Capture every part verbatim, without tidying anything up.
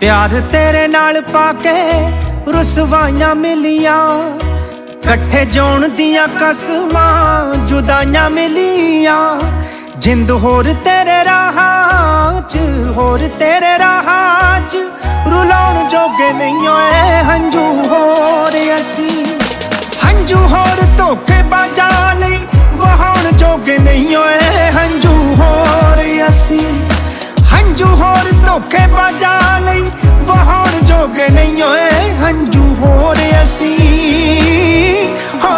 प्यार तेरे नाल पाके रुसवाइयां मिलियां, कट्ठे जोण दियां कसमां जुदाइयां मिलियां। जिंद होर तेरे राहां च, होर तेरे राहां च, रुलाउण जोगे नहीं होए हंझू होर असी। हंझू होर धोखेबाजां लई वहाउण जोगे नहीं होए हंझू होर असी। हंझू होर धोखेबाजां लई वहाउण जोगे नहीं होए हंझू होर असी। हो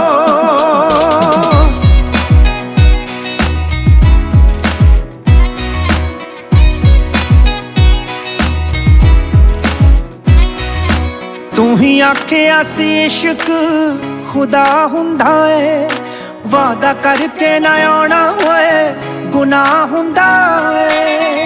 तू ही आखिया सी इश्क खुदा हुंदा है, वादा करके ना आना होए गुनाह हुंदा है।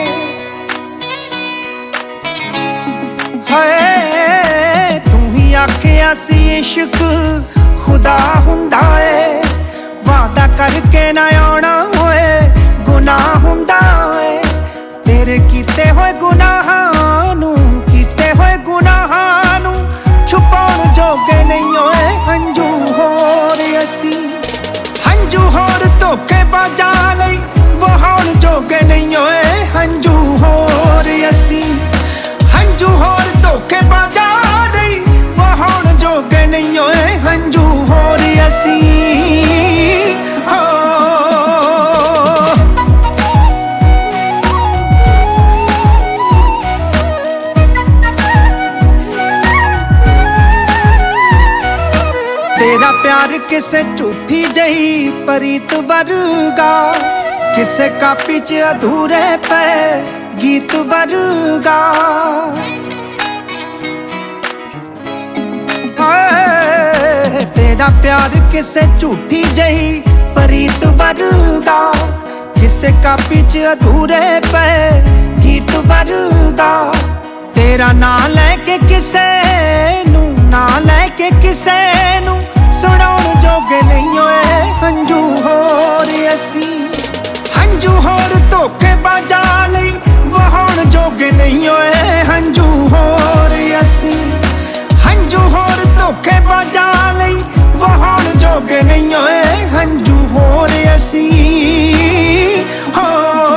हाय तू ही आखिया सी इश्क खुदा हुंदा है, वादा करके ना आना होए गुनाह हुंदा है। तेरे कीते होए गुनाहां नू, कीते होए गुनाहां नू छुपाउण जोगे नहीं होए हंझू होर असी। हंझू होर धोखेबाजां लई वहाउण जोगे नहीं होए हंझू होर असी। हंझू होर धोखेबाजां लई वहाउण जोगे नहीं होए हंझू होर असी। हो तेरा प्यार किसे झूठी जही परीत वर्गा, किसे कापी च अधूरे पे गीत वर्गा। तेरा प्यार किसे झूठी जही परीत वर्गा, किसे कापी च अधूरे पे गीत वर्गा। तेरा ना लेके किसे नू, ना लेके किसे नू सुनाउण जोगे नहीं होए हंझू होर असी। हंझू होर धोखेबाजां लई वहाउण जोगे नहीं होए हंझू होर असी। हंझू होर धोखेबाजां लई वहाउण जोगे नहीं होए हंझू होर असी। हो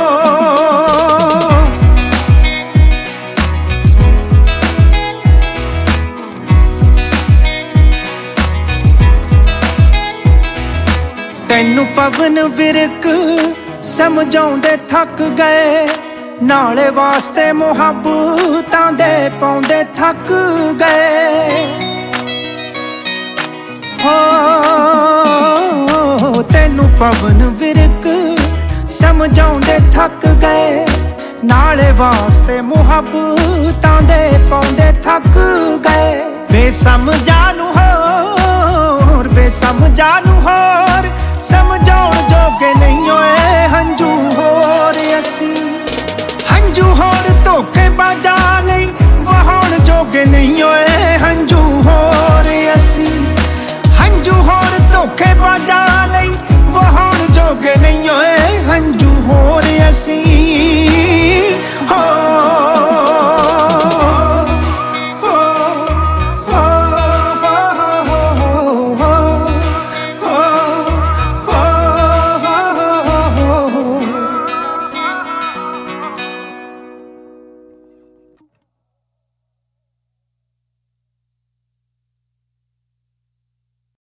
तैनू पवन विरक समझाउंदे थक गए, नाले वास्ते मुहब्बतां दे पाउंदे थक गए। हो तैनू पवन विरक समझाउंदे थक गए, नाले वास्ते मुहब्बतां दे पाउंदे थक गए। बेसमझा नू होर, बेसमझा नू होर समझाउण जोगे नहीं